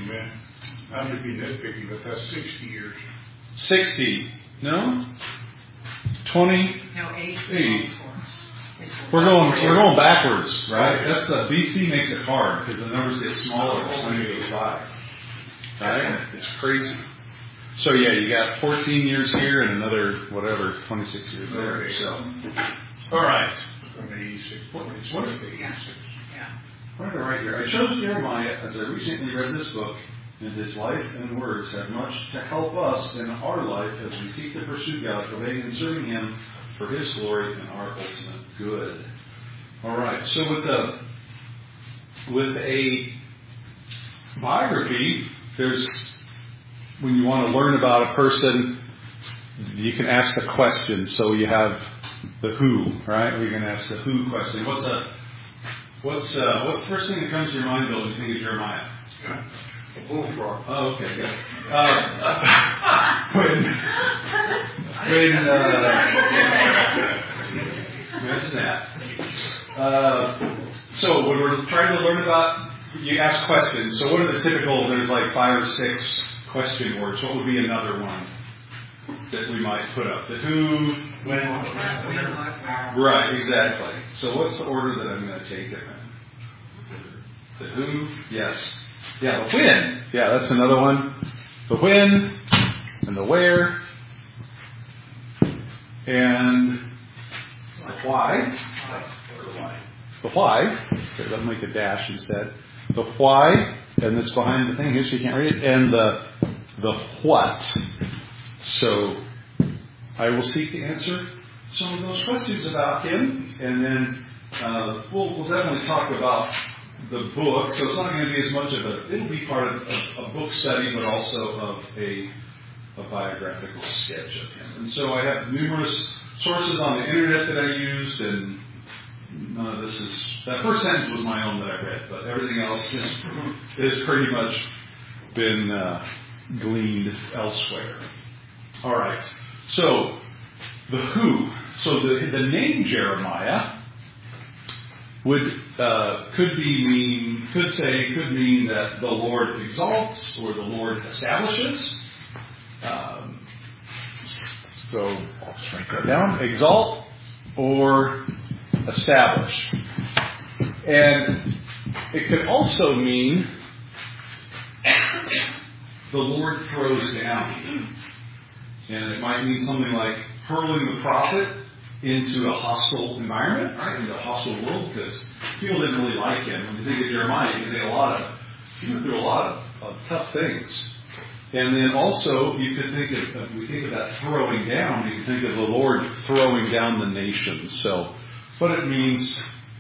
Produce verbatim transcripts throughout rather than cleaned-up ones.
Amen. Not to be nitpicky, but that's sixty years. sixty. No? twenty? No, eight. eight. We're going, we're going backwards, right? That's the B C makes it hard because the numbers get smaller as time goes by. Right? It's crazy. So yeah, you got fourteen years here and another, whatever, twenty-six years there. So, all right. eighty-six, What, twenty-six, what, eighty-six. Yeah. what did I write here? I chose Jeremiah as I recently read this book, and his life and words have much to help us in our life as we seek to pursue God, obeying and serving Him for His glory and our ultimate good. All right. So with a with a biography, there's when you want to learn about a person, you can ask a question. So you have the who, right? We can ask the who question. What's a what's uh, what's the first thing that comes to your mind, Bill, when you think of Jeremiah? A bullfrog. Oh, okay, good. Uh, when when uh, imagine that. Uh, so when we're trying to learn about, you ask questions. So what are the typical? There's like five or six question words. What would be another one that we might put up? The who, when, right, exactly. So what's the order that I'm going to take it in? The who, yes. Yeah, the when. Yeah, that's another one. The when, and the where, and the why. The why. Okay, let's make a dash instead. The why, and it's behind the thing here so you can't read it, and the the what. So I will seek to answer some of those questions about him, and then uh, we'll, we'll definitely talk about the book. So it's not going to be as much of a, it'll be part of a, a book study, but also of a, a biographical sketch of him. And so I have numerous sources on the internet that I used, and none of this is, that first sentence was my own that I read, but everything else is, is pretty much been uh, gleaned elsewhere. All right. So the who. So the the name Jeremiah would uh, could be mean could say could mean that the Lord exalts or the Lord establishes. Um, so I'll just write that down. Exalt or establish. And it could also mean the Lord throws down. And it might mean something like hurling the prophet into a hostile environment, right? Into a hostile world, because people didn't really like him. When you think of Jeremiah, you think a lot of, he went through a lot of, of tough things. And then also, you could think of, if we think of that throwing down, you can think of the Lord throwing down the nations. So, what it means,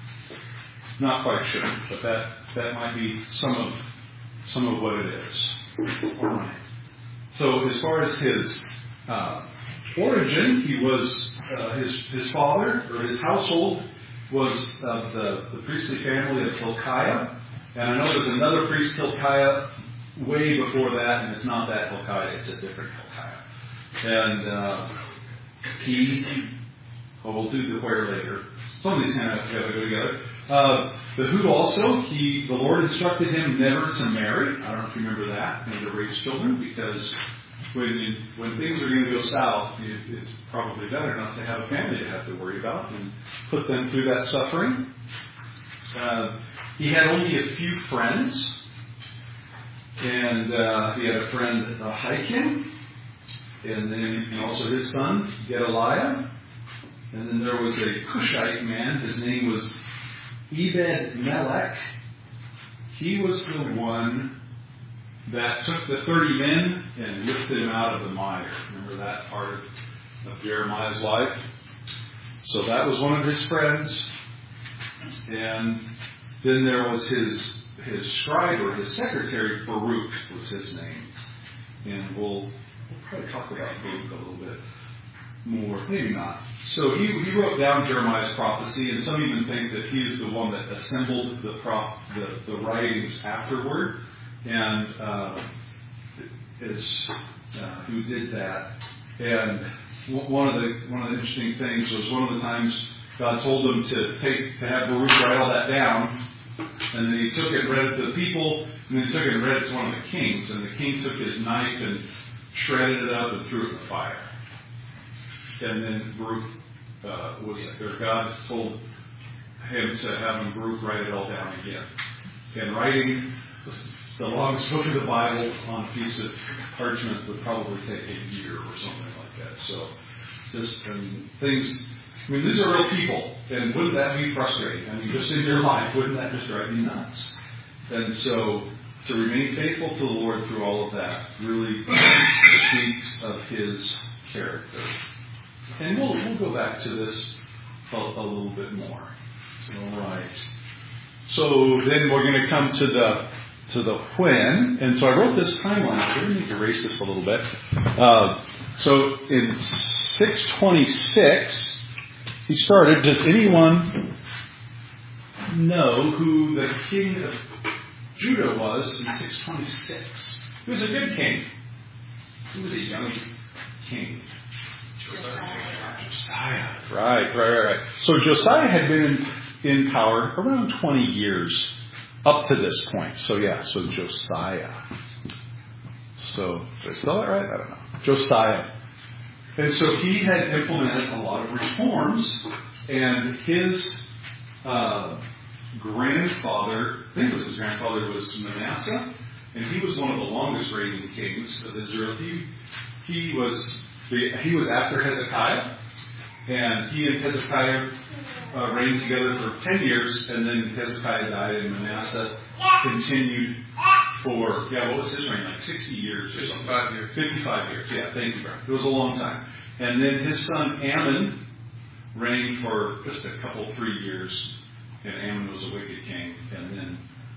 not quite sure, but that, that might be some of, some of what it is. All right. So, as far as his uh, origin, he was, uh, his, his father, or his household, was of the, the priestly family of Hilkiah. And I know there's another priest, Hilkiah, way before that, and it's not that Hilkiah, it's a different Hilkiah. And uh, he, well, we'll do the where later. Some of these kind of go together. Uh, the who also, he, the Lord instructed him never to marry. I don't know if you remember that, and to raise children, because when you, when things are going to go south, it, it's probably better not to have a family to have to worry about and put them through that suffering. Uh, he had only a few friends. And uh, he had a friend, uh, Hikim, and then and also his son, Gedaliah. And then there was a Cushite man. His name was Ebed-Melech. He was the one that took the thirty men and lifted them out of the mire. Remember that part of, of Jeremiah's life? So that was one of his friends. And then there was his his scribe or his secretary, Baruch was his name. And we'll, we'll probably talk about Baruch a little bit more. Maybe not. So he, he wrote down Jeremiah's prophecy, and some even think that he is the one that assembled the prop, the, the writings afterward, and uh, is uh, who did that. And one of the one of the interesting things was one of the times God told him to take to have Baruch write all that down. And then he took it, read it to the people, and And then took it and read it to one of the kings, and the king took his knife and shredded it up and threw it in the fire. And then Baruch uh, was, or God told him to have him Baruch write it all down again. And writing the longest book of the Bible on a piece of parchment would probably take a year or something like that. So, just I mean, things. I mean, these are real people, and wouldn't that be frustrating? I mean, just in your life, wouldn't that just drive you nuts? And so, to remain faithful to the Lord through all of that really speaks of His character. And we'll we'll go back to this a, a little bit more. All right. So then we're going to come to the to the when, and so I wrote this timeline. I'm going to need to erase this a little bit. Uh, so in six twenty-six, he started. Does anyone know who the king of Judah was in six twenty-six? He was a good king. He was a young king. Josiah. Josiah. Right, right, right, right. So Josiah had been in, in power around twenty years up to this point. So yeah, so Josiah. So did I spell that right? I don't know. Josiah. And so he had implemented a lot of reforms, and his uh, grandfather, I think it was his grandfather, was Manasseh, and he was one of the longest reigning kings of Israel. He he was he was after Hezekiah, and he and Hezekiah uh, reigned together for ten years, and then Hezekiah died, and Manasseh continued for, yeah, what was his reign, like sixty years or something? fifty-five years. fifty-five years, yeah, thank you, Brian. It was a long time. And then his son Ammon reigned for just a couple, three years, and Ammon was a wicked king, and then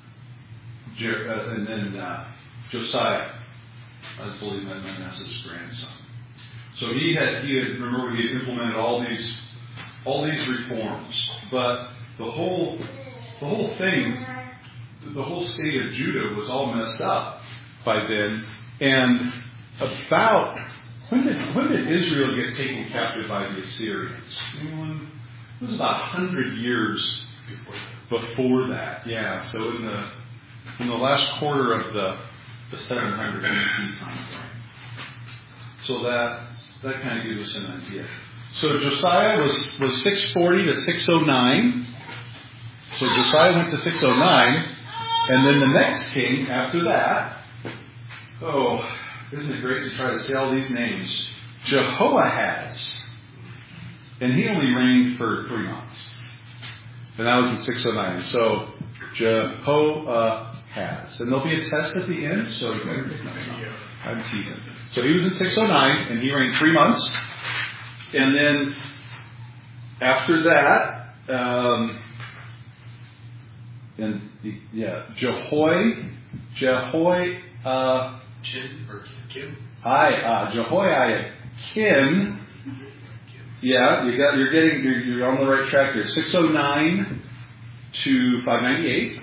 Jer- uh, and then uh, Josiah, I believe Manasseh's grandson. So he had, he had, remember, he had implemented all these, all these reforms, but the whole, the whole thing, the whole state of Judah was all messed up by then. And about when did when did Israel get taken captive by the Assyrians? Anyone? It was about a hundred years before that. Yeah. So in the in the last quarter of the the seven hundred B C time frame. So that that kind of gives us an idea. So Josiah was was six forty to six oh nine. So Josiah went to six oh nine. And then the next king after that, oh, isn't it great to try to say all these names? Jehoahaz. And he only reigned for three months. And that was in six oh nine. So Jehoahaz. And there'll be a test at the end, so you better pick notes on. I'm teasing. So he was in six oh nine, and he reigned three months. And then after that, um, and yeah, Jehoy, Jehoy, uh, Chin or Kim? I, uh, Jehoiakim. Yeah, you got, you're getting, you're, you're on the right track here. six oh nine to five ninety-eight.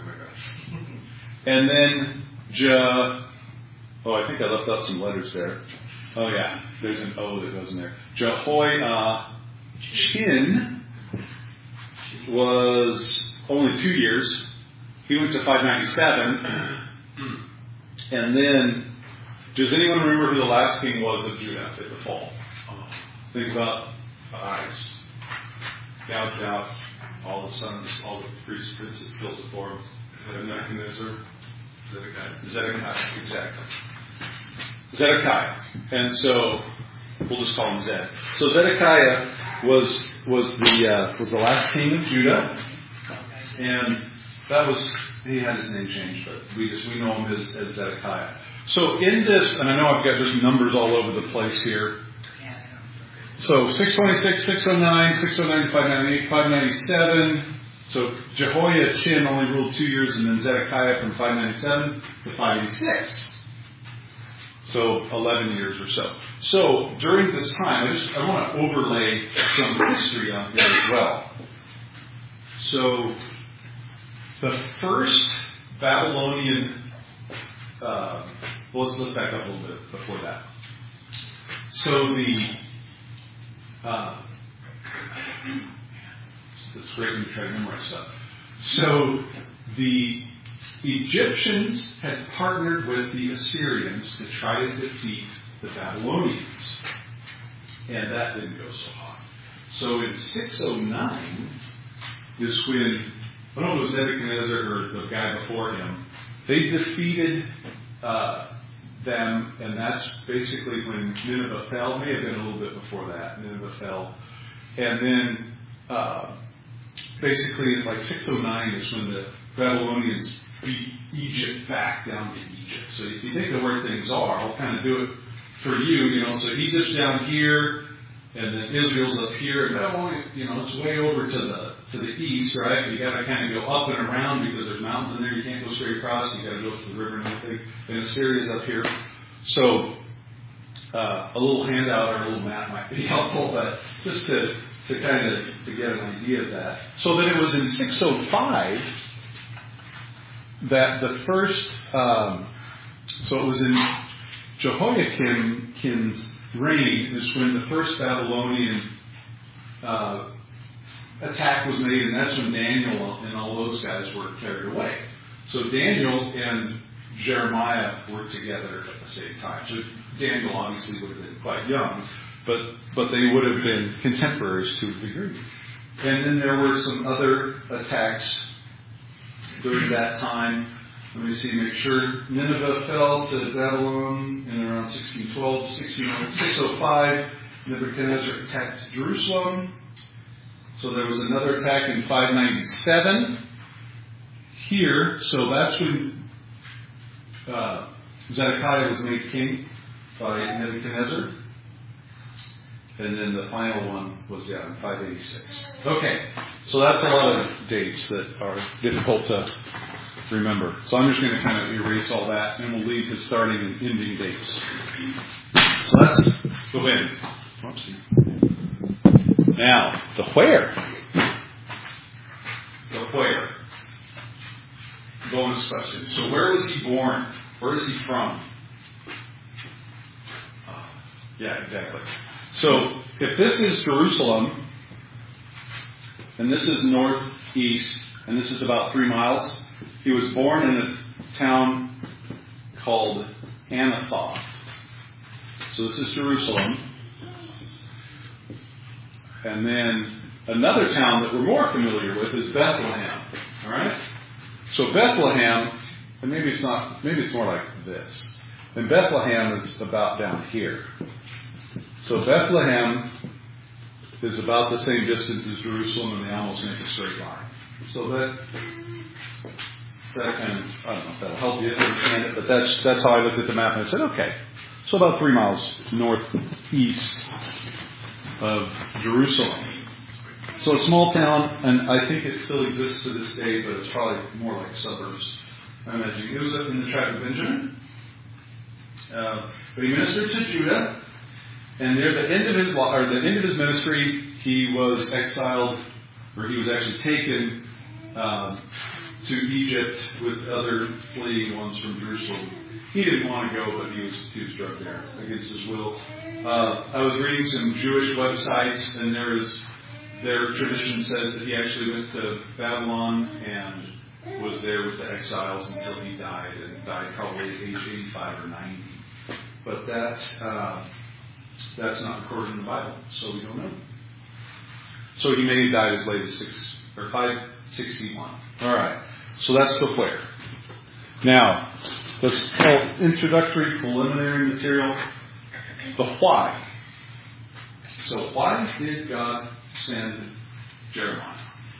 And then Je, oh, I think I left out some letters there. Oh yeah, there's an O that goes in there. Jehoiachin was only two years. He went to five ninety-seven. And then, does anyone remember who the last king was of Judah at the fall? Oh. Think about the eyes. Gouged out all the sons, all the priests, princes, built it for him. Nebuchadnezzar. Zedekiah. Zedekiah, exactly. Zedekiah. And so, we'll just call him Zed. So Zedekiah was was the uh, was the last king of Judah. And that was, he had his name changed, but we just, we know him as, as Zedekiah. So in this, and I know I've got just numbers all over the place here. So six twenty-six, six oh nine, six oh nine to five ninety-eight, five ninety-seven. So Jehoiachin only ruled two years, and then Zedekiah from five ninety-seven to five eighty-six. So eleven years or so. So during this time, I just, I want to overlay some history on here as well. So the first Babylonian, uh, well, let's, let's back up a little bit before that. So the, uh, it's great when you try to memorize stuff. So the Egyptians had partnered with the Assyrians to try to defeat the Babylonians. And that didn't go so hot. So in six oh nine is when, I don't know if it was Nebuchadnezzar or the guy before him, they defeated uh, them, and that's basically when Nineveh fell. May have been a little bit before that. Nineveh fell. And then uh, basically like six oh nine is when the Babylonians beat Egypt back down to Egypt. So if you think of where things are, I'll kind of do it for you, you know. So Egypt's down here, and then Israel's up here, and Babylon, you know, it's way over to the to the east, right? You got to kind of go up and around because there's mountains in there. You can't go straight across. You got to go up to the river and everything. And Assyria's up here. So uh, a little handout or a little map might be helpful, but just to to kind of to get an idea of that. So then it was in six oh five that the first. Um, so it was in Jehoiakim's reign is when the first Babylonian uh, attack was made, and that's when Daniel and all those guys were carried away. So Daniel and Jeremiah were together at the same time. So Daniel obviously would have been quite young, but but they would have been contemporaries to a degree. And then there were some other attacks during that time. Let me see, make sure. Nineveh fell to Babylon in around sixteen twelve to six oh five. Nebuchadnezzar attacked Jerusalem. So there was another attack in five ninety-seven here. So that's when uh, Zedekiah was made king by Nebuchadnezzar. And then the final one was, yeah, in five eighty-six. Okay, so that's a lot of dates that are difficult to remember. So I'm just going to kind of erase all that, and we'll leave his starting and ending dates. So that's the when. Whoopsie. Now, the where. The where. Bonus question. So where was he born? Where is he from? Uh, yeah, exactly. So if this is Jerusalem, and this is northeast, and this is about three miles, he was born in a town called Anathoth. So this is Jerusalem. And then another town that we're more familiar with is Bethlehem. All right? So Bethlehem, and maybe it's not, maybe it's more like this. And Bethlehem is about down here. So Bethlehem is about the same distance as Jerusalem, and they almost make a straight line. So that that kind of, I don't know if that'll help you understand it, but that's that's how I looked at the map and I said, okay, so about three miles northeast of Jerusalem. So a small town, and I think it still exists to this day, but it's probably more like suburbs. I imagine it was up in the tribe of Benjamin. Uh, but he ministered to Judah, and near the end of his or the end of his ministry, he was exiled, or he was actually taken um, to Egypt with other fleeing ones from Jerusalem. He didn't want to go, but he was he was drugged there against his will. Uh, I was reading some Jewish websites, and there is their tradition says that he actually went to Babylon and was there with the exiles until he died, and died probably at age eighty-five or ninety. But that uh, that's not recorded in the Bible, so we don't know. So he may have died as late as six or five sixty-one. All right. So that's the where. Now, let's call introductory preliminary material the why. So why did God send Jeremiah?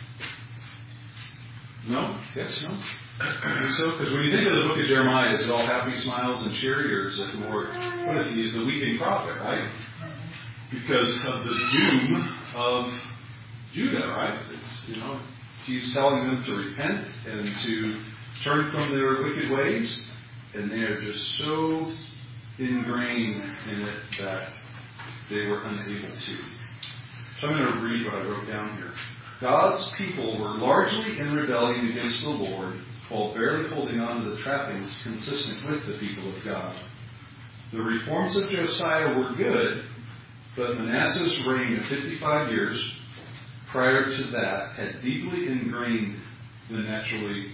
No? Yes? No? I think so? Because when you think of the book of Jeremiah, is it all happy smiles and cheery, or is it more, what is he? He's the weeping prophet, right? Because of the doom of Judah, right? It's, you know, he's telling them to repent and to turn from their wicked ways, and they are just so ingrained in it that they were unable to. So I'm going to read what I wrote down here. God's people were largely in rebellion against the Lord, while barely holding on to the trappings consistent with the people of God. The reforms of Josiah were good, but Manasseh's reign of fifty-five years prior to that had deeply ingrained the naturally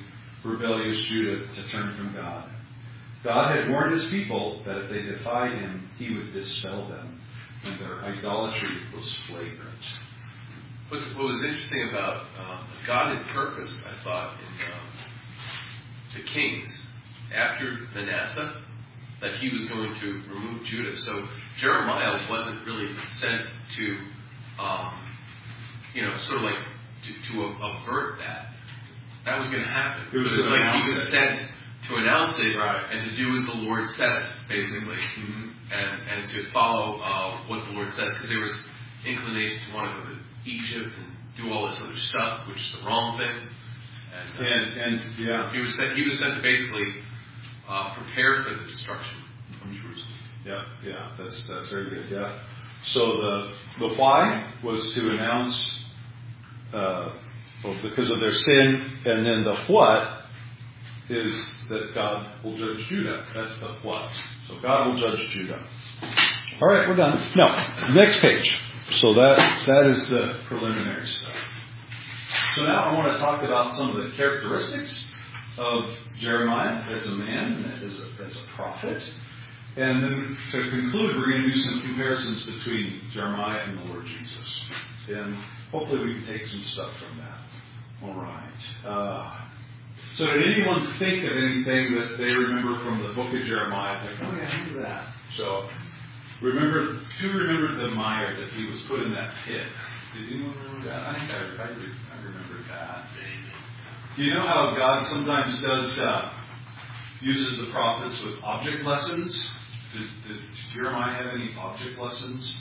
rebellious Judah to turn from God. God had warned his people that if they defied him, he would dispel them, and their idolatry was flagrant. What's, what was interesting about um, God had purposed, I thought, in um, the kings after Manasseh, that he was going to remove Judah. So Jeremiah wasn't really sent to, um, you know, sort of like to, to avert that. That was going to happen. It was, it was like he was it. sent to announce it right. and to do as the Lord says, basically, mm-hmm. and and to follow uh, what the Lord says, because there was inclination to want to go to Egypt and do all this other stuff, which is the wrong thing. And, uh, and, and yeah, he was sent, he was sent to basically uh, prepare for the destruction of Jerusalem. Yeah, yeah, that's that's very good. Yeah. So the the why was to announce, uh, well, because of their sin, and then the what is that God will judge Judah. That's the what. So God will judge Judah. All right, we're done. No, next page. So that that is the preliminary stuff. So now I want to talk about some of the characteristics of Jeremiah as a man and as a, as a prophet. And then to conclude, we're going to do some comparisons between Jeremiah and the Lord Jesus. And hopefully we can take some stuff from that. All right. Uh, so did anyone think of anything that they remember from the book of Jeremiah? Like, oh yeah, I remember that. So remember, who remembered the mire that he was put in that pit? Did anyone remember that? I think I, I, I remember that. Do you know how God sometimes does uh, uses the prophets with object lessons? Did, did Jeremiah have any object lessons?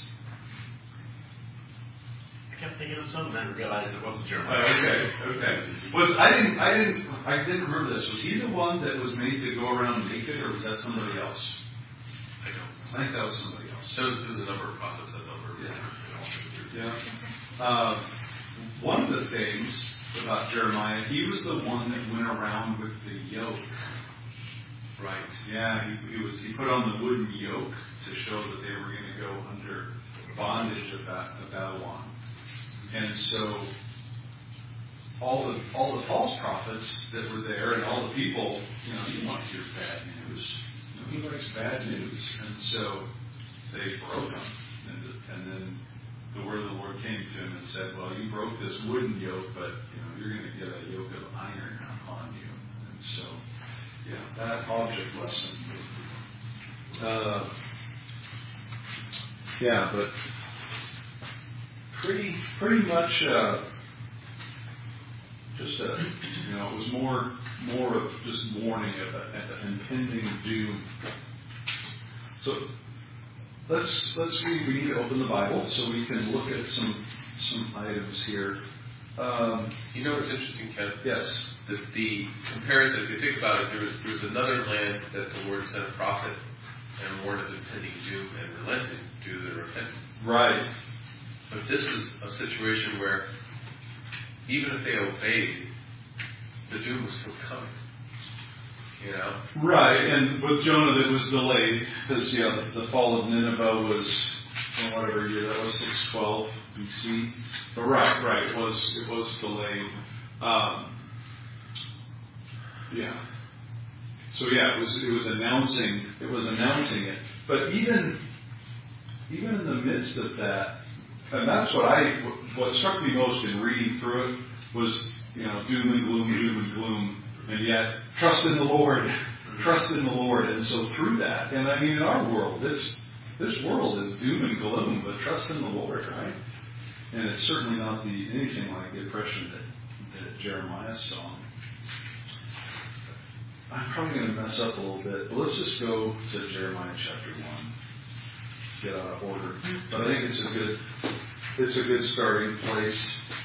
I kept thinking of some, and then realized it wasn't Jeremiah. Oh, okay, okay. Was I didn't I didn't I didn't remember this. Was he the one that was made to go around naked, or was that somebody else? I don't. I think that was somebody else. There was, there was a number of prophets that number. Yeah. Yeah. Uh, one of the things about Jeremiah, he was the one that went around with the yoke. Right. Yeah, he, he was. He put on the wooden yoke to show that they were going to go under bondage of, ba- of Babylon, and so all the all the false prophets that were there and all the people, you know, he wanted to hear bad news. You know, he likes bad news, and so they broke him, and, and then the word of the Lord came to him and said, "Well, you broke this wooden yoke, but you know you're going to get a yoke of iron on you," and so. Yeah, that object lesson. Uh, yeah, but pretty, pretty much, uh, just a, you know, it was more, more of just warning of an impending doom. So let's let's read. We need to open the Bible so we can look at some some items here. Um, you know what's interesting, Ken? Yes. The, the comparison, if you think about it, there was, there was another land that the Lord sent a prophet and warned of impending doom and relented due to their repentance. Right. But this was a situation where even if they obeyed, the doom was still coming. You know? Right, and with Jonah that was delayed, because yeah, the, the fall of Nineveh was, well, whatever year that was, six twelve B C. But right, right, it was it was delayed. Um, Yeah. So yeah, it was it was announcing it was announcing it. But even even in the midst of that, and that's what I what struck me most in reading through it was, you know, doom and gloom, doom and gloom, and yet trust in the Lord, trust in the Lord. And so through that, and I mean in our world, this this world is doom and gloom, but trust in the Lord, right? And it's certainly not the anything like the oppression that, that Jeremiah saw. I'm probably going to mess up a little bit, but let's just go to Jeremiah chapter one. Get out of order, but I think it's a good, it's a good starting place.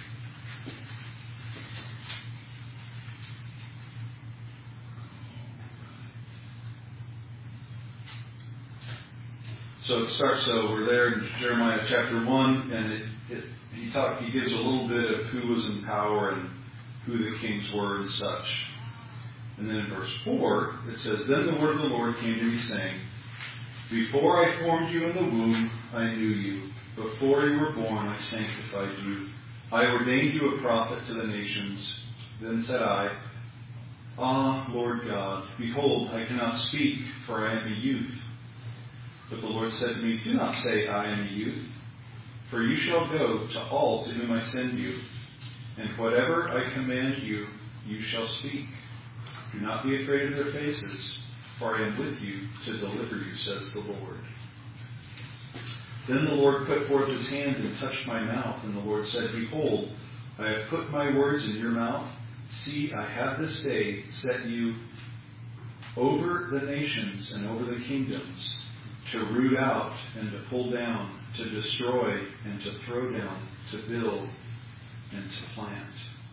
So it starts. So we're there in Jeremiah chapter one, and it, it he talk he gives a little bit of who was in power and who the kings were and such. And then in verse four, it says, "Then the word of the Lord came to me, saying, Before I formed you in the womb, I knew you. Before you were born, I sanctified you. I ordained you a prophet to the nations. Then said I, Ah, Lord God, behold, I cannot speak, for I am a youth. But the Lord said to me, do not say, I am a youth, for you shall go to all to whom I send you, and whatever I command you, you shall speak. Do not be afraid of their faces, for I am with you to deliver you, says the Lord. Then the Lord put forth his hand and touched my mouth, and the Lord said, behold, I have put my words in your mouth. See, I have this day set you over the nations and over the kingdoms, to root out and to pull down, to destroy and to throw down, to build and to plant.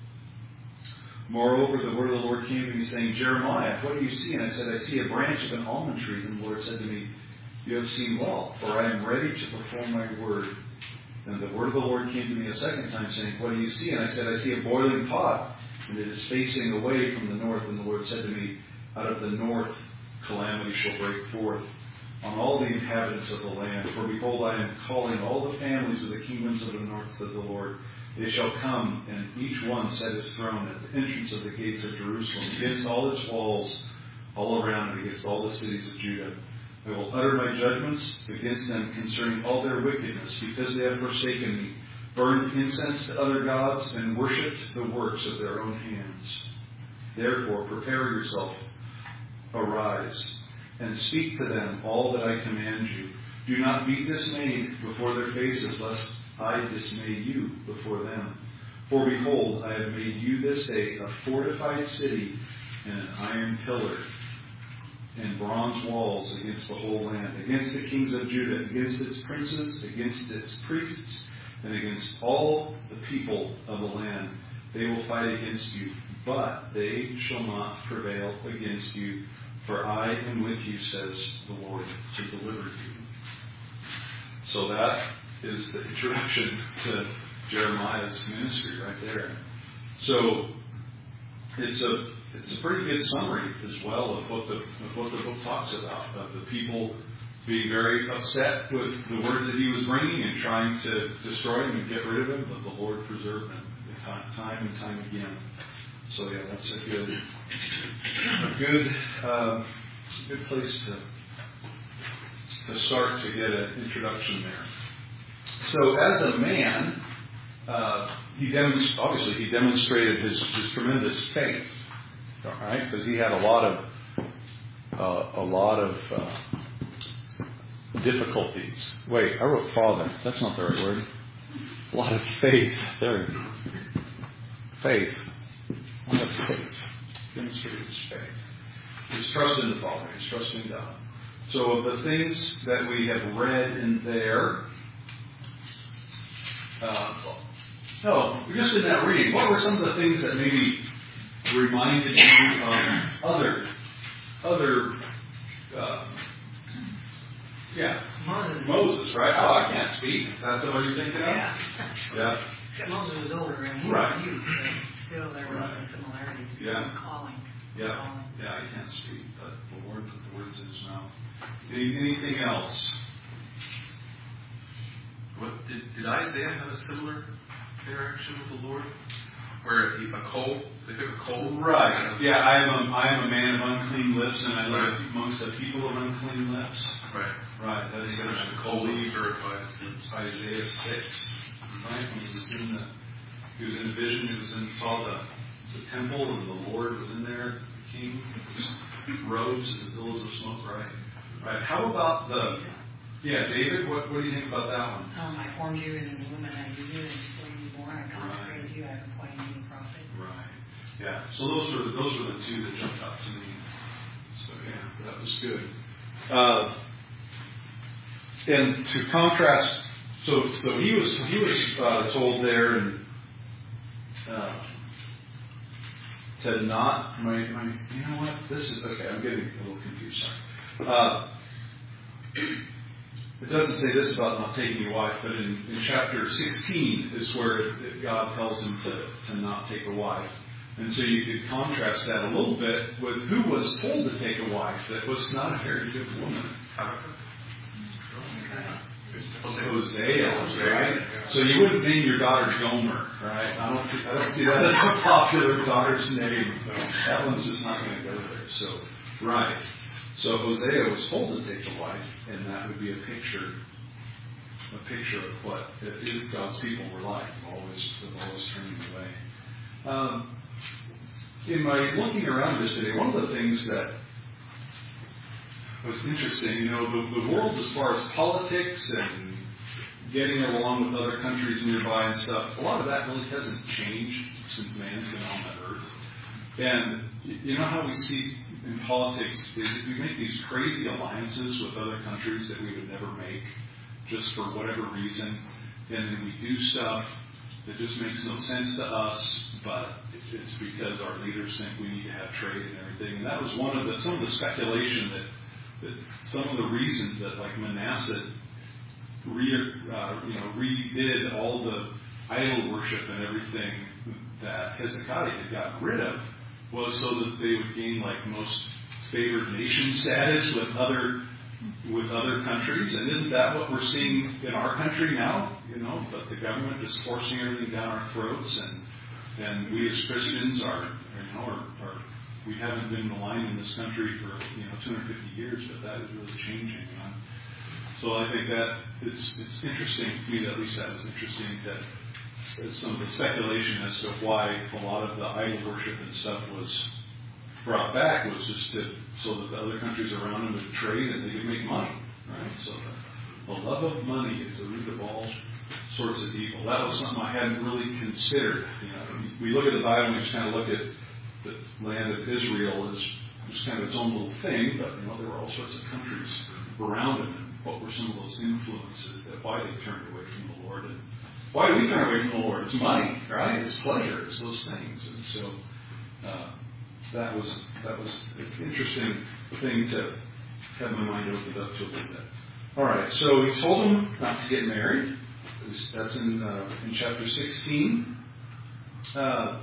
Moreover, the word of the Lord came to me, saying, Jeremiah, what do you see? And I said, I see a branch of an almond tree. And the Lord said to me, you have seen well, for I am ready to perform my word. And the word of the Lord came to me a second time, saying, what do you see? And I said, I see a boiling pot, and it is facing away from the north. And the Lord said to me, out of the north calamity shall break forth on all the inhabitants of the land. For behold, I am calling all the families of the kingdoms of the north, says the Lord. They shall come, and each one set his throne at the entrance of the gates of Jerusalem, against all its walls, all around and against all the cities of Judah. I will utter my judgments against them concerning all their wickedness, because they have forsaken me, burned incense to other gods, and worshipped the works of their own hands. Therefore, prepare yourself, arise, and speak to them all that I command you. Do not be dismayed before their faces, lest I dismay you before them. For behold, I have made you this day a fortified city and an iron pillar and bronze walls against the whole land, against the kings of Judah, against its princes, against its priests, and against all the people of the land. They will fight against you, but they shall not prevail against you, for I am with you, says the Lord, to deliver you. So that is the introduction to Jeremiah's ministry right there. So it's a it's a pretty good summary as well of what the of what the book talks about, of the people being very upset with the word that he was bringing and trying to destroy him and get rid of him, but the Lord preserved them time and time again. So yeah, that's a good a good um, good place to to start to get an introduction there. So as a man, uh, he demonst- obviously he demonstrated his, his tremendous faith, all right? Because he had a lot of uh, a lot of uh, difficulties. Wait, I wrote father. That's not the right word. A lot of faith. There. Faith. A lot of faith. Demonstrated his faith. His trust in the Father. His trust in God. So of the things that we have read in there. Uh, no, just in that reading, what were some of the things that maybe reminded you of other, other, uh, yeah, Moses. Moses, right? Oh, I can't speak. Is that what you're thinking of? Yeah. Yeah. Except Moses was older and he Right. was youth, but still there was Right. some similarities between Yeah. calling. Yeah. calling. Yeah, I can't speak, but the Lord put the words in his mouth. Any, anything else? What, did, did Isaiah have a similar interaction with the Lord? Where he, a coal, they took a coal? Right. Yeah, I am a, I am a man of unclean lips, and I live Right. amongst a people of unclean lips. Right. Right. That is He said the coal will purify its lips. Isaiah six. Right. When he was in the, he was in a vision. He was in saw the, the temple, and the Lord was in there. The King with his robes and the billows of smoke. Right. Right. How about the? Yeah, David. What What do you think about that one? Um, I formed you in the womb and I knew you, and before you were born, I consecrated you. I appointed you a prophet. Right. Yeah. So those were those were the two that jumped out to me. So yeah, that was good. Uh, and to contrast, so so he was he was uh, told there and uh, to not my my you know what this is okay. I'm getting a little confused. Sorry. Uh, It doesn't say this about not taking a wife, but in, in chapter sixteen is where God tells him to, to not take a wife. And so you could contrast that a little bit with who was told to take a wife that was not a very good woman. Habakkuk? Hosea, right? So you wouldn't name your daughter Gomer, right? I don't, I don't see that as a popular daughter's name. That one's just not going to go there. So, right. So Hosea was told to take a wife, and that would be a picture, a picture of what if God's people were like, always, always turning away. Um, in my looking around this today, one of the things that was interesting, you know, the, the world as far as politics and getting along with other countries nearby and stuff, a lot of that really hasn't changed since man's been on the earth. And you know how we see in politics, we make these crazy alliances with other countries that we would never make just for whatever reason. And then we do stuff that just makes no sense to us, but it's because our leaders think we need to have trade and everything. And that was one of the, some of the speculation that That some of the reasons that like Manasseh re, uh, you know, redid all the idol worship and everything that Hezekiah had gotten rid of was so that they would gain like most favored nation status with other with other countries. And isn't that what we're seeing in our country now? You know, that the government is forcing everything down our throats, and and we as Christians are, you know, are, are we haven't been maligned in this country for, you know, two hundred fifty years, but that is really changing. Um, so I think that it's it's interesting to me, that at least that was interesting, that some of the speculation as to why a lot of the idol worship and stuff was brought back was just to, so that the other countries around them would trade and they could make money, right? So the, the love of money is the root of all sorts of evil. That was something I hadn't really considered. You know, we look at the Bible and we just kind of look at the land of Israel as just kind of its own little thing, but you know, there were all sorts of countries around it. And what were some of those influences that why they turned away from the Lord? And why do we turn away from the Lord? It's money, right? It's pleasure. It's those things. And so uh, that was that was an interesting thing to have my mind opened up to a little bit. All right, so he told them not to get married. That's in uh, in chapter sixteen. Uh,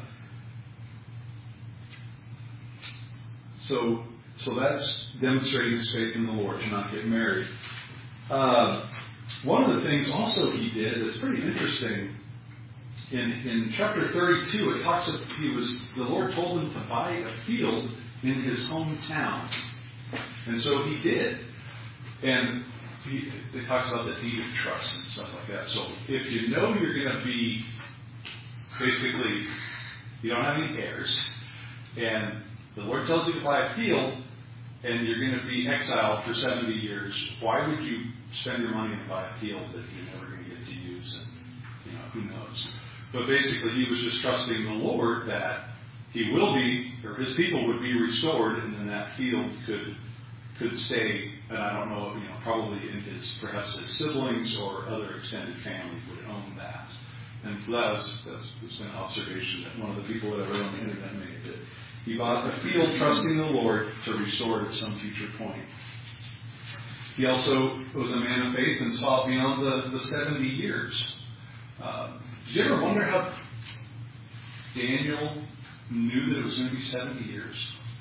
So, so that's demonstrating his faith in the Lord, to not get married. Uh, one of the things also he did that's pretty interesting. In in chapter thirty-two, it talks of he was the Lord told him to buy a field in his hometown, and so he did. And he, it talks about the deed of trust and stuff like that. So if you know you're going to be basically you don't have any heirs, and the Lord tells you to buy a field, and you're going to be exiled for seventy years. Why would you spend your money to buy a field that you're never going to get to use? And, you know, who knows? But basically, he was just trusting the Lord that he will be, or his people would be restored, and then that field could could stay. And I don't know, you know, probably in his, perhaps his siblings or other extended family would own that. And so that was, that was an observation that one of the people that I read on the internet made, that he bought a field trusting the Lord to restore it at some future point. He also was a man of faith and saw beyond the, the seventy years. Uh, did you ever wonder how Daniel knew that it was going to be seventy years?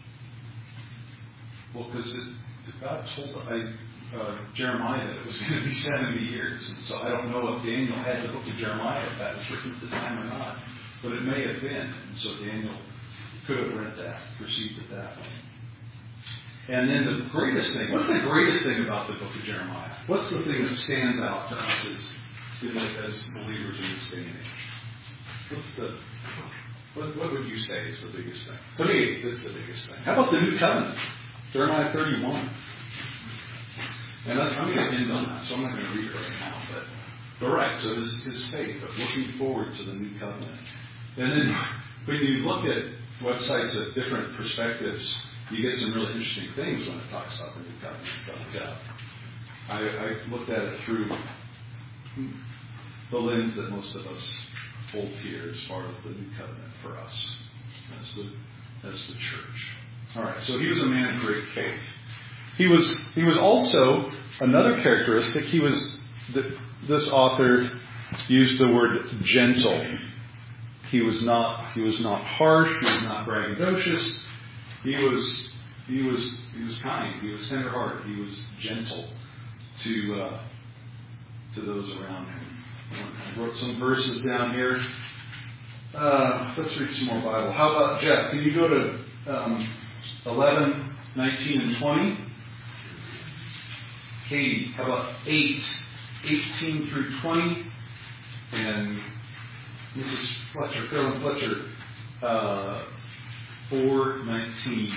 Well, because God told I, uh, Jeremiah that it was going to be seventy years. And so I don't know if Daniel had the book of Jeremiah, if that was written at the time or not. But it may have been. And so Daniel could have read that, perceived it that way. And then the greatest thing, what's the greatest thing about the book of Jeremiah? What's the thing that stands out to us as, as believers in this day and age? What's the, what, what would you say is the biggest thing? To me, that's the biggest thing. How about the new covenant? Jeremiah thirty-one. And that's, I'm going to end on that, so I'm not going to read it right now. But, but right, so this is his faith of looking forward to the new covenant. And then when you look at websites at different perspectives, you get some really interesting things when it talks about the new covenant. But uh, I, I looked at it through the lens that most of us hold here as far as the new covenant for us as the as the church. All right, so he was a man of great faith. He was he was also another characteristic. He was the, this author used the word gentle. He was not he was not harsh. He was not braggadocious. He was he was he was kind. He was tenderhearted. He was gentle to uh, to those around him. I wrote some verses down here. Uh, let's read some more Bible. How about Jeff? Can you go to um, eleven, nineteen, and twenty? Katie, how about eight, eighteen through twenty? And Missus Fletcher, Carolyn Fletcher, uh, four, nineteen.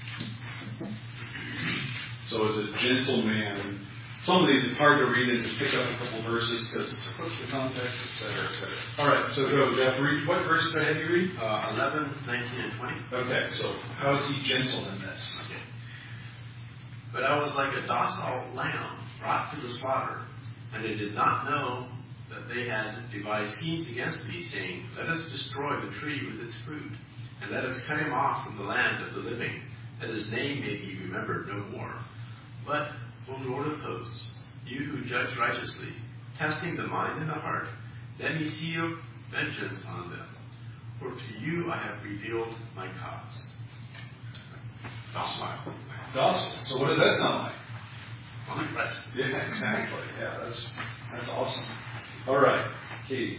So as a gentle man, some of these it's hard to read and to pick up a couple verses because it's what's the context, et cetera, et cetera. All right, so go, Jeff. Read what verses I had you read? Uh, eleven, nineteen, and twenty. Okay, so how is he gentle in this? Okay. But I was like a docile lamb brought to the slaughter, and they did not know that they had devised schemes against me, saying, let us destroy the tree with its fruit, and let us cut him off from the land of the living, that his name may be remembered no more. But, O Lord of hosts, you who judge righteously, testing the mind and the heart, let me see your vengeance on them. For to you I have revealed my cause. Docile. Docile. So what does that sound like? On rest. Yeah, exactly. Yeah, that's that's awesome. All right, Katie.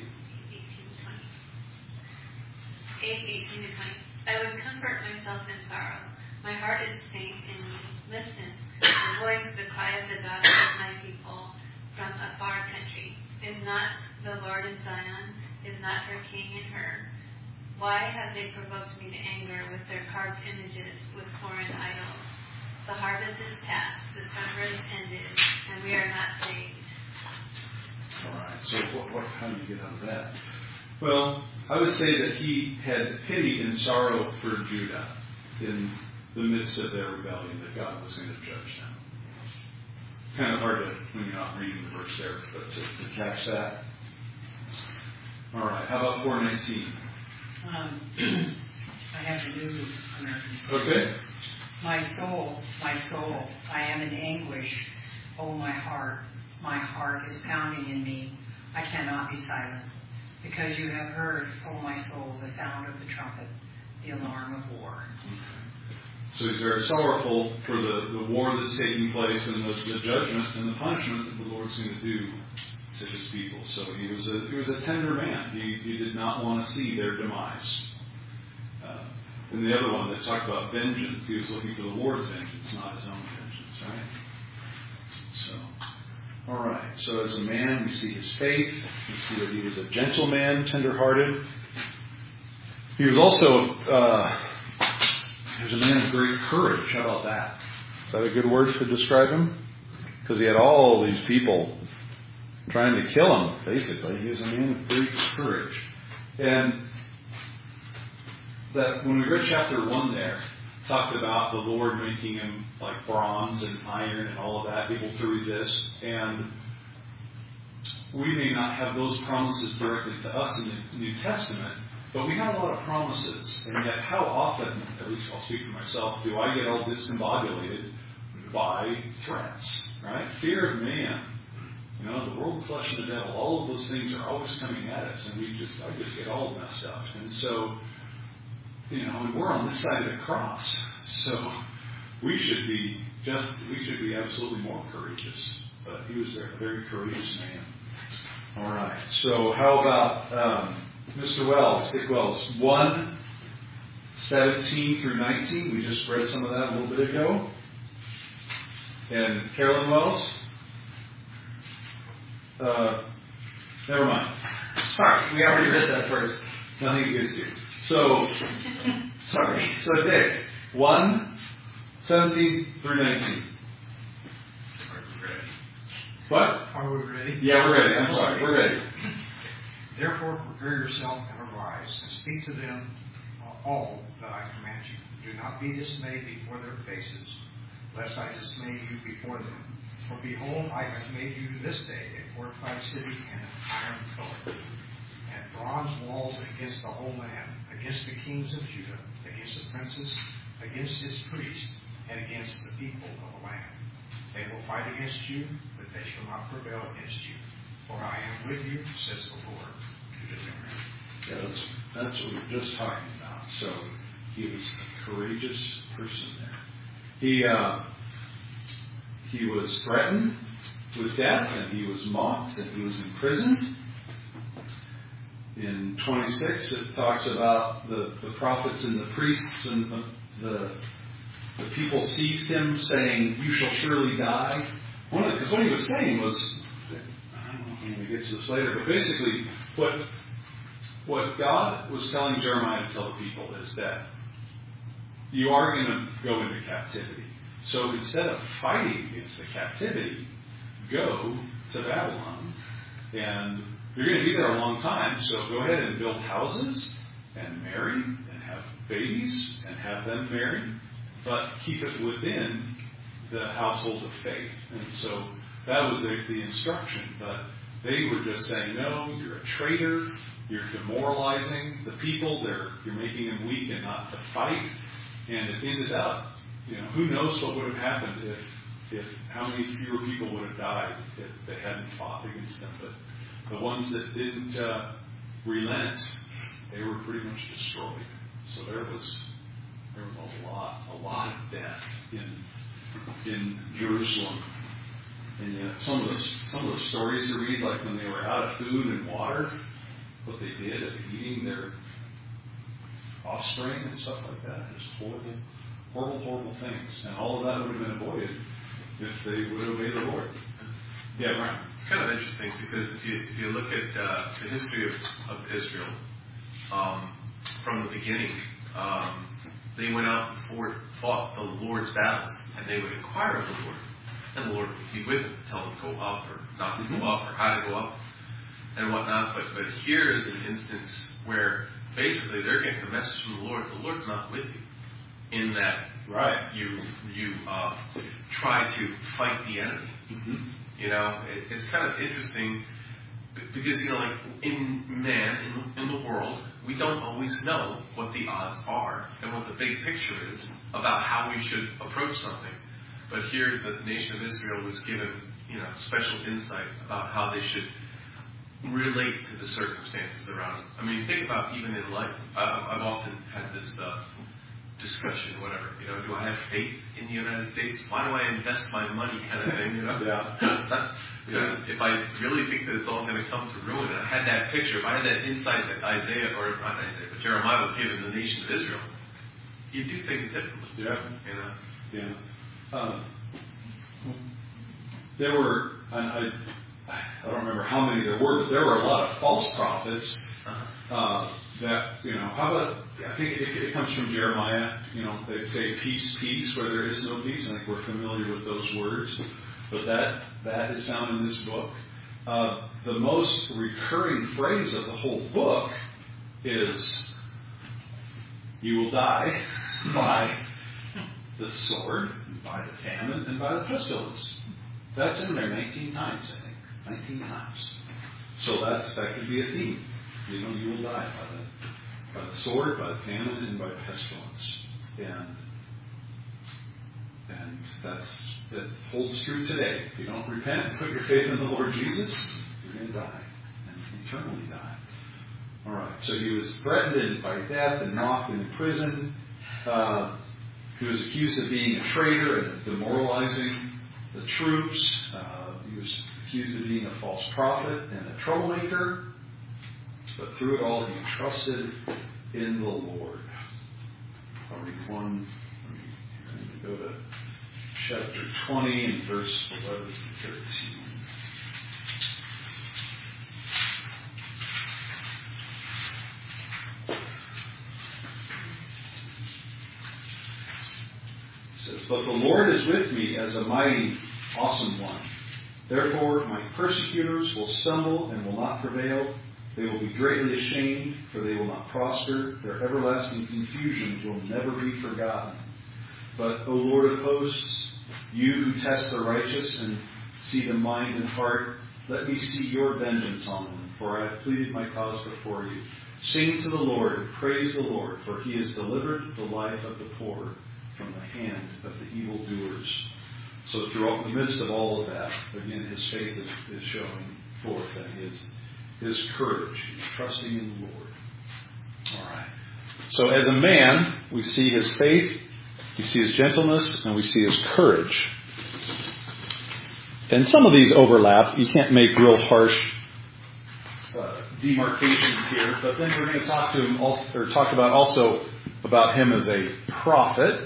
eight, eighteen to twenty. I would comfort myself in sorrow. My heart is faint in me. Listen, the voice, the cry of the daughter of my people from a far country. Is not the Lord in Zion? Is not her king in her? Why have they provoked me to anger with their carved images, with foreign idols? The harvest is past, the summer is ended, and we are not saved. All right. So what, what, how do you get out of that? Well, I would say that he had pity and sorrow for Judah in the midst of their rebellion, that God was going to judge them. Kind of hard to, when you're not reading the verse there, but to, to catch that. All right. How about four nineteen? Um, I have the New American Standard. Okay. My soul, my soul, I am in anguish. Oh, my heart, my heart is pounding in me. I cannot be silent. Because you have heard, oh, my soul, the sound of the trumpet, the alarm of war. So he's very sorrowful for the, the war that's taking place and the, the judgment and the punishment that the Lord's going to do to his people. So he was a he was a tender man. He, he did not want to see their demise. Uh, and the other one that talked about vengeance, he was looking for the Lord's vengeance, not his own vengeance, right? So, all right. So as a man, we see his faith. We see that he was a gentle man, tender-hearted. He was also uh, he was a man of great courage. How about that? Is that a good word to describe him? Because he had all these people trying to kill him, basically. He was a man of great courage. And that when we read chapter one there, talked about the Lord making him like bronze and iron and all of that, able to resist. And we may not have those promises directly to us in the New Testament, but we have a lot of promises. And yet how often, at least I'll speak for myself, do I get all discombobulated by threats, right? Fear of man. You know, the world, the flesh, and the devil, all of those things are always coming at us, and we just, I just get all messed up. And so, you know, and we're on this side of the cross, so we should be just, we should be absolutely more courageous. But he was a very courageous man. All right. So how about um, Mister Wells, Dick Wells, one seventeen through nineteen? We just read some of that a little bit ago. And Carolyn Wells. Uh, never mind. Sorry, we already read that first. Nothing against you. So, sorry. So, Dick, one, seventeen through nineteen. Are we ready? What? Are we ready? Yeah, we're ready. I'm sorry. We're ready. Therefore, prepare yourself and arise, and speak to them all that I command you. Do not be dismayed before their faces, lest I dismay you before them. For behold, I have made you this day a fortified city and an iron pillar, and bronze walls against the whole land, against the kings of Judah, against the princes, against his priests, and against the people of the land. They will fight against you, but they shall not prevail against you. For I am with you, says the Lord, to deliver you. Yeah, that's, that's what we were just talking about. So he was a courageous person there. He uh, he was threatened. with death, and he was mocked, and he was imprisoned. In twenty-six, it talks about the, the prophets and the priests and the, the the people seized him, saying, "You shall surely die." One of because what he was saying was, I don't know if I'm going to get to this later, but basically, what what God was telling Jeremiah to tell the people is that you are going to go into captivity. So instead of fighting against the captivity, go to Babylon, and you're going to be there a long time, so go ahead and build houses and marry and have babies and have them marry, but keep it within the household of faith. And so that was the, the instruction. But they were just saying, no, you're a traitor, you're demoralizing the people, they're, you're making them weak and not to fight. And it ended up, you know, who knows what would have happened if, if how many fewer people would have died if they hadn't fought against them. But the ones that didn't uh, relent, they were pretty much destroyed. So there was there was a lot, a lot of death in in Jerusalem. And yet some of the some of the stories you read, like when they were out of food and water, what they did at eating their offspring and stuff like that, just horrible, horrible, horrible things. And all of that would have been avoided if they would obey the Lord. Yeah, Brian. It's kind of interesting because if you if you look at uh, the history of, of Israel um, from the beginning, um, they went out and fought, fought the Lord's battles, and they would inquire of the Lord, and the Lord would be with them, tell them to go up or not to Mm-hmm. go up or how to go up and whatnot. But but here is an instance where basically they're getting a message from the Lord. The Lord's not with you in that Right. you you uh, try to fight the enemy. Mm-hmm. You know, it, it's kind of interesting because, you know, like in man, in, in the world, we don't always know what the odds are and what the big picture is about how we should approach something. But here, the nation of Israel was given, you know, special insight about how they should relate to the circumstances around them. I mean, think about even in life. I, I've often had this uh, discussion, whatever, you know, do I have faith in the United States? Why do I invest my money kind of thing, you know? Yeah. Because if I really think that it's all going to come to ruin, and I had that picture, if I had that insight that Isaiah, or not Isaiah, but Jeremiah was given the nation of Israel, you do things differently. Yeah. You know? Yeah. Uh, there were, and I, I don't remember how many there were, but there were a lot of false prophets. Uh-huh. Uh, that, you know, how about, I think it, it comes from Jeremiah, you know, they say peace, peace, where there is no peace. I think we're familiar with those words. But that that is found in this book. Uh, the most recurring phrase of the whole book is, you will die by the sword, by the famine, and by the pestilence. That's in there nineteen times, I think. nineteen times. So that's that could be a theme. You know, you will die by the by the sword, by the famine, and by pestilence. And and that's that holds true today. If you don't repent and put your faith in the Lord Jesus, you're going to die and eternally die. All right. So he was threatened by death and mocked and imprisoned. Uh, he was accused of being a traitor and of demoralizing the troops. Uh, he was accused of being a false prophet and a troublemaker. But through it all, he trusted in the Lord. I'll read one. Let me go to chapter twenty and verse eleven to thirteen. It says, "But the Lord is with me as a mighty, awesome one. Therefore my persecutors will stumble and will not prevail. They will be greatly ashamed, for they will not prosper. Their everlasting confusion will never be forgotten. But, O Lord of hosts, you who test the righteous and see the mind and heart, let me see your vengeance on them, for I have pleaded my cause before you. Sing to the Lord and praise the Lord, for he has delivered the life of the poor from the hand of the evildoers." So throughout the midst of all of that, again, his faith is, is showing forth, and his his courage, he's trusting in the Lord. All right. So as a man, we see his faith, we see his gentleness, and we see his courage. and some of these overlap. You can't make real harsh uh, demarcations here. But then we're going to talk to him also, or talk about also about him as a prophet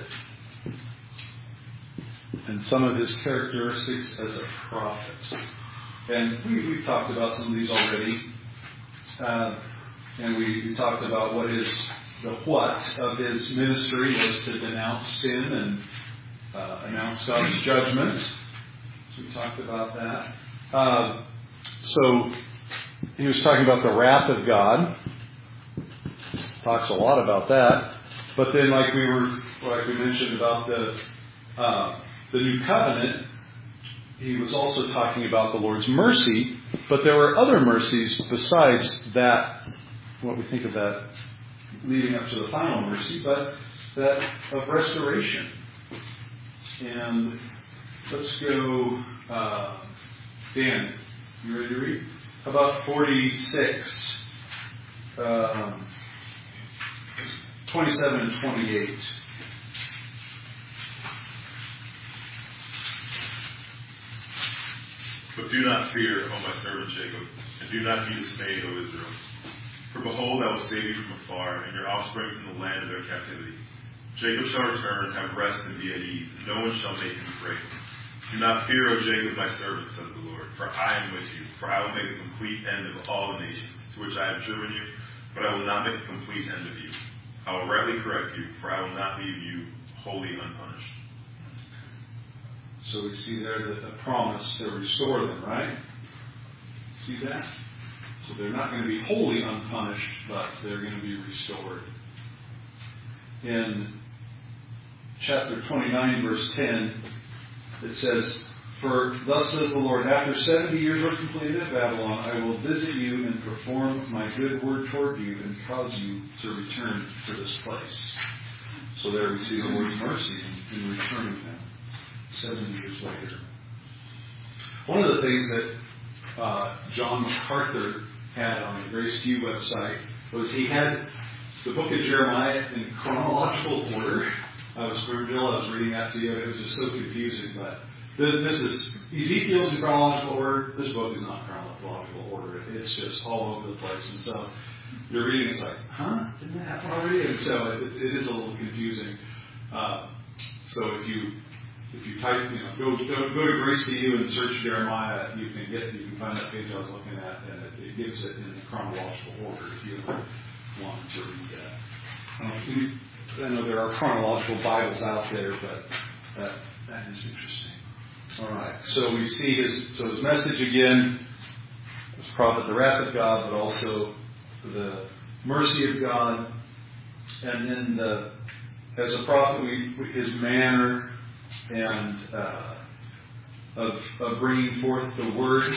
and some of his characteristics as a prophet. And we, we've talked about some of these already. Uh, and we, we talked about what is the what of his ministry was to denounce sin and uh, announce God's judgment. So we talked about that. Uh, so he was talking about the wrath of God. Talks a lot about that. But then, like we were, like we mentioned about the uh, the new covenant, he was also talking about the Lord's mercy. But there were other mercies besides that. What we think of that leading up to the final mercy, but that of restoration. And let's go, uh, Dan, you ready to read? How about forty-six, um, twenty-seven and twenty-eight? But do not fear, O my servant Jacob, and do not be dismayed, O Israel. For behold, I will save you from afar, and your offspring from the land of their captivity. Jacob shall return, have rest, and be at ease. No one shall make him afraid. Do not fear, O Jacob, my servant, says the Lord, for I am with you. For I will make a complete end of all the nations to which I have driven you, but I will not make a complete end of you. I will rightly correct you, for I will not leave you wholly unpunished. So we see there that the promise to restore them, right? See that? So they're not going to be wholly unpunished, but they're going to be restored. In chapter twenty-nine, verse ten, it says, For thus says the Lord, after seventy years are completed at Babylon, I will visit you and perform my good word toward you and cause you to return to this place. So there we see the Lord's mercy in, in returning them seventy years later. One of the things that uh, John MacArthur had on the Grace to You website was he had the book of Jeremiah in chronological order. I was Jill, I was reading that to you. It was just so confusing, but this, this is Ezekiel's in chronological order. This book is not chronological order. It's just all over the place. And so you're reading, it's like, huh? Didn't that happen already? And so it, it is a little confusing. Uh, so if you if you type, you know, go, go go to Grace to You and search Jeremiah, you can get you can find that page I was looking at, and it, it gives it in chronological order if you want to read that. Um, I know there are chronological Bibles out there, but that that is interesting. All right, so we see his so his message again as prophet, the wrath of God, but also the mercy of God, and then the as a prophet, we, his manner and uh, of, of bringing forth the word.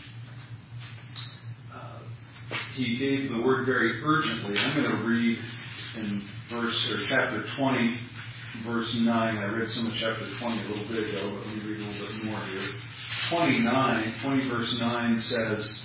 Uh, he gave the word very urgently. I'm going to read in verse or chapter twenty, verse nine. I read some of chapter twenty a little bit ago, but let me read a little bit more here. twenty-nine, twenty verse nine says,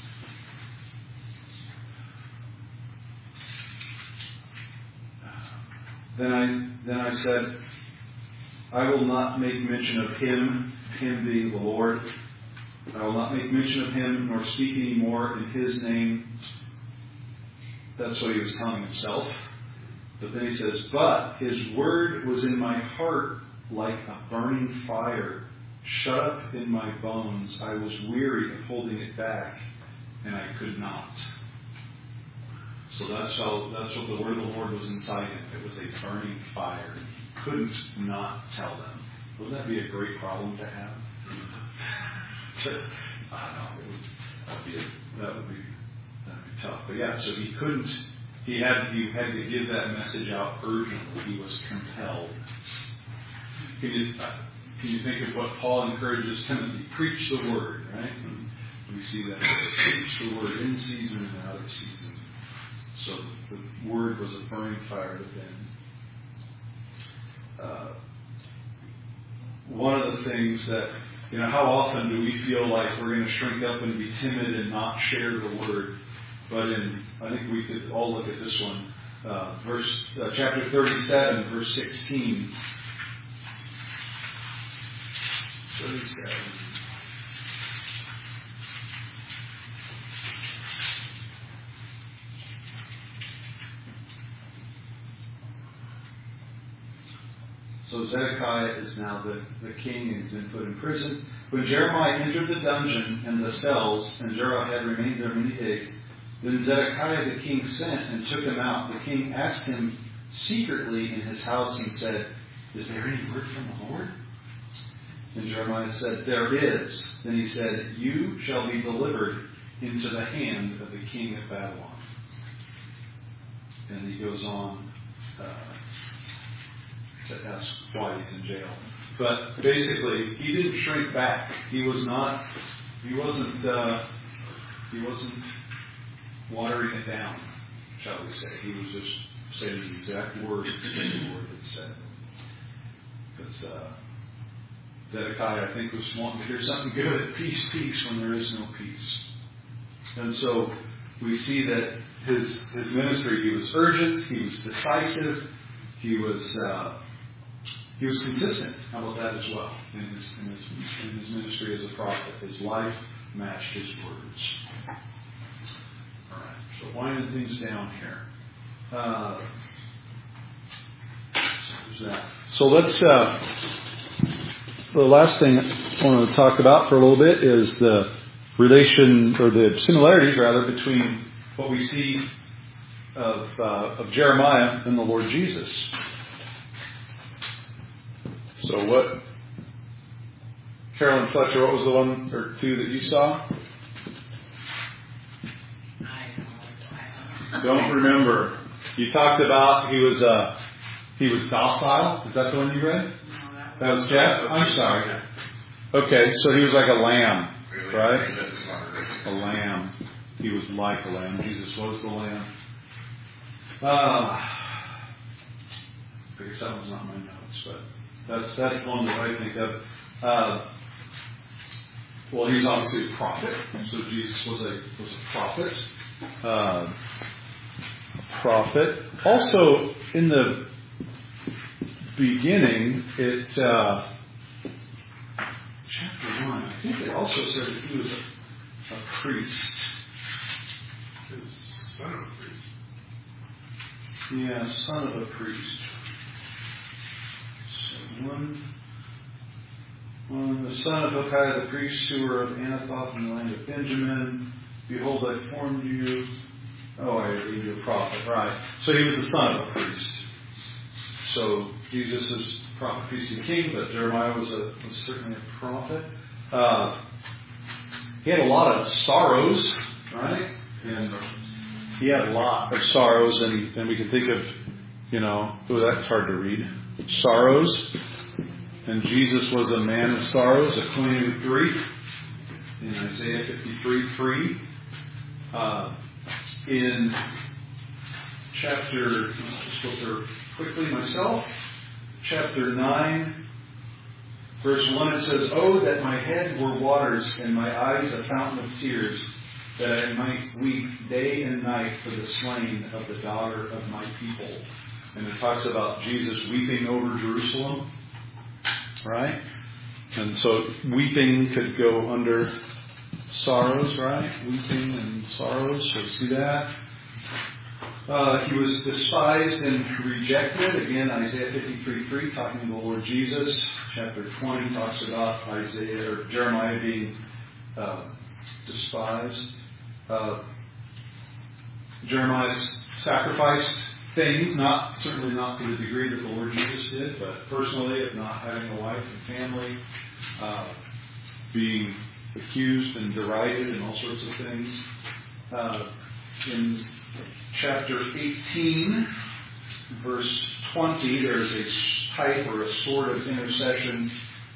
Then I then I said, I will not make mention of him, him being the Lord. I will not make mention of him, nor speak any more in his name. That's what he was telling himself. But then he says, but his word was in my heart like a burning fire, shut up in my bones. I was weary of holding it back, and I could not. So that's how that's what the word of the Lord was inside him. It was a burning fire. He couldn't not tell them. Wouldn't that be a great problem to have? I don't know. It would, that'd be a, that would be that'd be tough. But yeah, so he couldn't. He had he had to give that message out urgently. He was compelled. Can you uh, can you think of what Paul encourages Timothy? Preach the word, right? And we see that preach the word in season and out of season. So the word was a burning fire within. Uh, one of the things that, you know, how often do we feel like we're going to shrink up and be timid and not share the word? But in, I think we could all look at this one, uh, verse uh, chapter thirty-seven, verse sixteen. thirty-seven. So Zedekiah is now the, the king and he's been put in prison. When Jeremiah entered the dungeon and the cells, and Jeremiah had remained there many days, then Zedekiah the king sent and took him out. The king asked him secretly in his house and said, "Is there any word from the Lord?" And Jeremiah said, "There is." Then he said, "You shall be delivered into the hand of the king of Babylon." And he goes on uh, to ask why he's in jail. But basically, he didn't shrink back. He was not. He wasn't. Uh, he wasn't watering it down, shall we say? He was just saying the exact word that the Lord had said. Because uh, Zedekiah, I think, was wanting to hear something good. Peace, peace, when there is no peace. And so we see that his his ministry. He was urgent. He was decisive. He was. Uh, He was consistent. How about that as well? In his, in his, in his ministry as a prophet. His life matched his words. All right. So winding things down here. Uh, so, that. so let's... Uh, the last thing I want to talk about for a little bit is the relation, or the similarities, rather, between what we see of, uh, of Jeremiah and the Lord Jesus. So what, Carolyn Fletcher, what was the one or two that you saw? Don't remember. You talked about he was uh, he was docile. Is that the one you read? That was Jeff? I'm sorry. Okay, so he was like a lamb, right? A lamb. He was like a lamb. Jesus was the lamb. Uh, I guess that was not my notes, but... That's that's one that I think of. Uh, well, he's obviously a prophet, so Jesus was a was a prophet. Uh, a prophet. Also, in the beginning, it uh, chapter one. I think it also said that he was a, a priest. His son of a priest. Yeah, son of a priest. One, one, the son of Hilkiah the priest, who were of Anathoth in the land of Benjamin. Behold, I formed you. Oh, I gave you a prophet, right? So he was the son of a priest. So Jesus is prophet, priest, and king, but Jeremiah was a was certainly a prophet. Uh, he had a lot of sorrows, right? And he had a lot of sorrows, and and we can think of, you know, oh, that's hard to read. Sorrows. And Jesus was a man of sorrows, acquainted with grief. In Isaiah fifty-three three. Uh, in chapter, I'll just go there quickly myself. Chapter nine, verse one, it says, "Oh, that my head were waters and my eyes a fountain of tears, that I might weep day and night for the slain of the daughter of my people." And it talks about Jesus weeping over Jerusalem, right? And so weeping could go under sorrows, right? Weeping and sorrows. So see that. Uh, he was despised and rejected. Again, Isaiah fifty-three three, talking to the Lord Jesus. Chapter twenty talks about Isaiah or Jeremiah being uh, despised. Uh, Jeremiah sacrificed things, not certainly not to the degree that the Lord Jesus did, but personally, of not having a wife and family, uh, being accused and derided and all sorts of things. Uh, in chapter eighteen, verse twenty, there's a type or a sort of intercession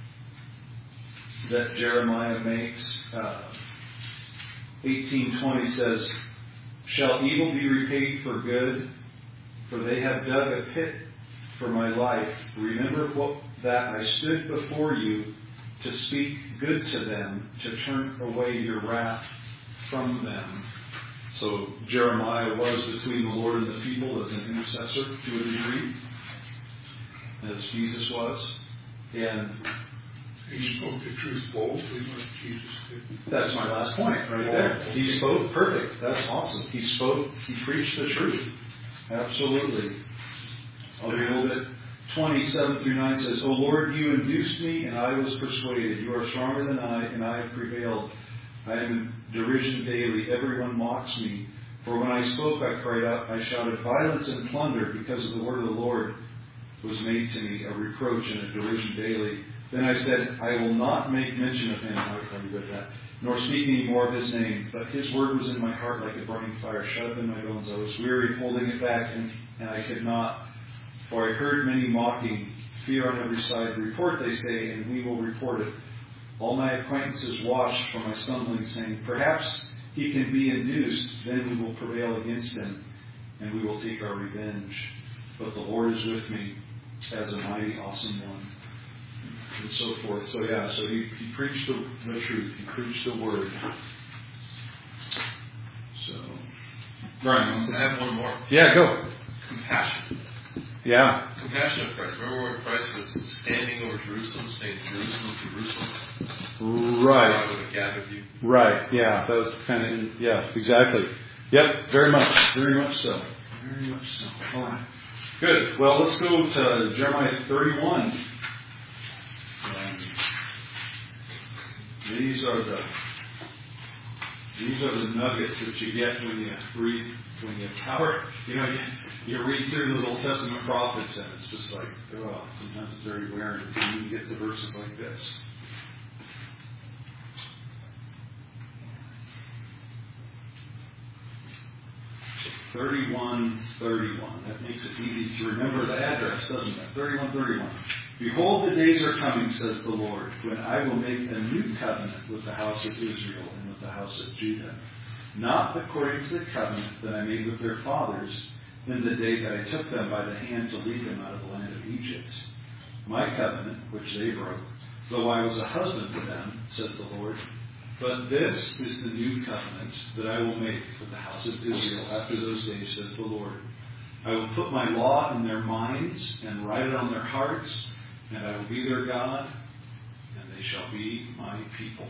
that Jeremiah makes. Uh, eighteen twenty says, "Shall evil be repaid for good? For they have dug a pit for my life. Remember what, that I stood before you to speak good to them, to turn away your wrath from them." So Jeremiah was between the Lord and the people as an intercessor to a degree, as Jesus was. And He spoke the truth boldly like Jesus did. That's my last point right there. He spoke perfect. That's awesome. He spoke, he preached the truth. Absolutely. I'll be a little bit twenty-seven through nine says, O Lord, you induced me, and I was persuaded. You are stronger than I, and I have prevailed. I am in derision daily. Everyone mocks me. For when I spoke, I cried out. I shouted violence and plunder, because of the word of the Lord was made to me a reproach and a derision daily. Then I said, I will not make mention of him. I already read that. Nor speak any more of his name. But his word was in my heart like a burning fire, shut up in my bones. I was weary of holding it back, and, and I could not. For I heard many mocking, fear on every side. Report, they say, and we will report it. All my acquaintances watched for my stumbling, saying, perhaps he can be induced, then we will prevail against him, and we will take our revenge. But the Lord is with me as a mighty, awesome one. And so forth. So yeah, so he, he preached the, the truth. He preached the word. So, Brian, I have one more. Yeah, go. Compassion. Yeah. Compassion of Christ. Remember when Christ was standing over Jerusalem, saying, Jerusalem, Jerusalem, right. I would have gathered you. Right. Yeah. That was kind of, yeah, exactly. Yep. Very much. Very much so. Very much so. All right. Good. Well, let's go to Jeremiah thirty-one. Um, these are the these are the nuggets that you get when you read when you power. You know, you, you read through those Old Testament prophets, and it's just like, oh, sometimes it's very wearing when you get to verses like this. thirty-one thirty-one. That makes it easy to remember the address, doesn't it? thirty-one thirty-one. Behold, the days are coming, says the Lord, when I will make a new covenant with the house of Israel and with the house of Judah, not according to the covenant that I made with their fathers in the day that I took them by the hand to lead them out of the land of Egypt. My covenant, which they broke, though I was a husband to them, says the Lord. But this is the new covenant that I will make with the house of Israel after those days, says the Lord. I will put my law in their minds and write it on their hearts, and I will be their God, and they shall be my people.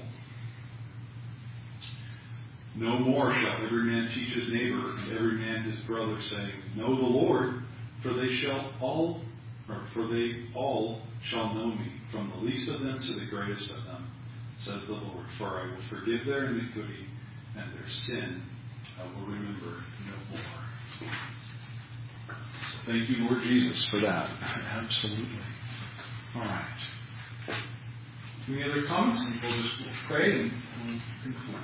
No more shall every man teach his neighbor and every man his brother, saying, Know the Lord, for they shall all, or for they all shall know me, from the least of them to the greatest of them, says the Lord. For I will forgive their iniquity, and their sin I will remember no more. So thank you, Lord Jesus, for that. Absolutely. All right. Any other comments? And we'll just we'll pray and we'll conclude.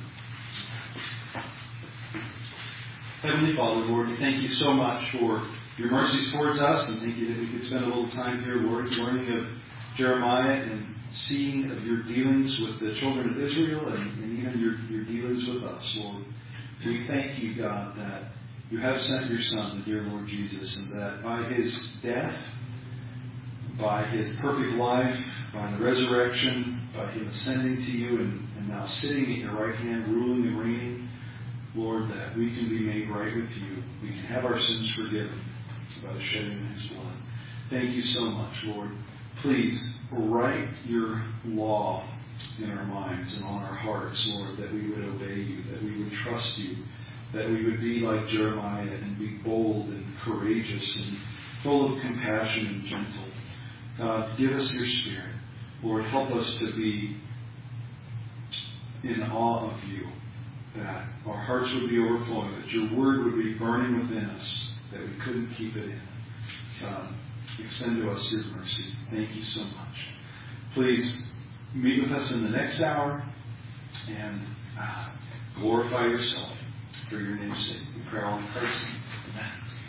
Heavenly Father, Lord, we thank you so much for your mercies towards us, and thank you that we could spend a little time here, Lord, learning of Jeremiah and seeing of your dealings with the children of Israel and, and even your, your dealings with us, Lord. We thank you, God, that you have sent your Son, the dear Lord Jesus, and that by his death, by his perfect life, by the resurrection, by him ascending to you and, and now sitting at your right hand, ruling and reigning, Lord, that we can be made right with you. We can have our sins forgiven by the shedding of his blood. Thank you so much, Lord. Please write your law in our minds and on our hearts, Lord, that we would obey you, that we would trust you, that we would be like Jeremiah and be bold and courageous and full of compassion and gentle. God, give us your Spirit. Lord, help us to be in awe of you, that our hearts would be overflowing, that your word would be burning within us, that we couldn't keep it in. God, extend to us your mercy. Thank you so much. Please meet with us in the next hour and uh, glorify yourself for your name's sake. We pray all in Christ's name. Amen.